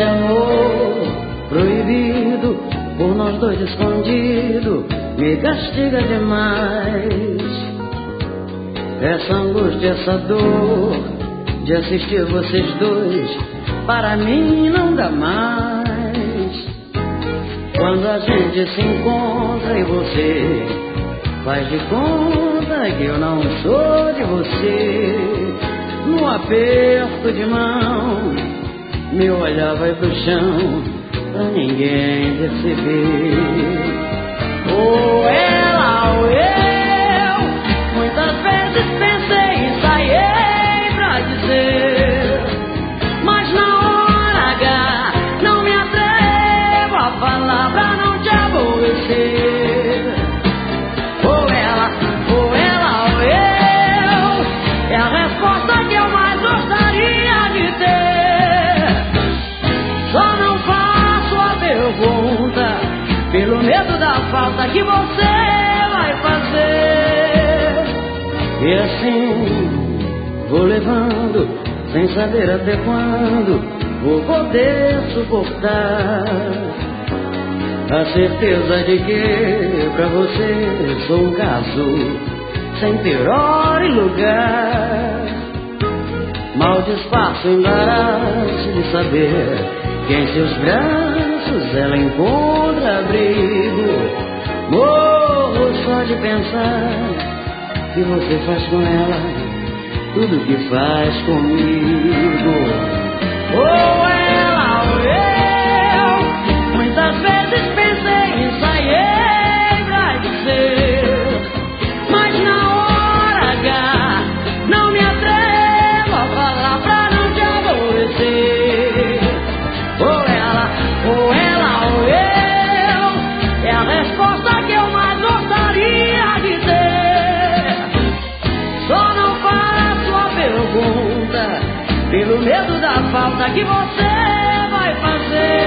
amor proibido, por nós dois escondido, me castiga demais. Essa angústia, essa dor de assistir vocês dois, para mim não dá mais. Quando a gente se encontra e você faz de conta que eu não sou de você, no aperto de mão, meu olhar vai pro chão, pra ninguém perceber. Ou ela ou eu, muitas vezes pensei, ensaiei pra dizer, mas na hora H não me atrevo a falar pra não te aborrecer. Ou ela ou eu, é a resposta que eu mais gostaria de ter. Só não faço a pergunta pelo medo da falta que você vai fazer. E assim vou levando, sem saber até quando vou poder suportar a certeza de que pra você sou um caso sem ter hora e lugar. Mal disfarço o embaraço de saber que em seus braços ela encontra abrigo. Morro só de pensar que você faz com ela tudo que faz comigo. Ou ela ou eu, muitas vezes pensei, ensaiei pra dizer, mas na hora H não me atrevo a falar pra não te aborrecer. Ou ela ou eu, é a resposta que eu mais gostaria de ter. Só não faço a pergunta pelo medo da falta que você vai fazer.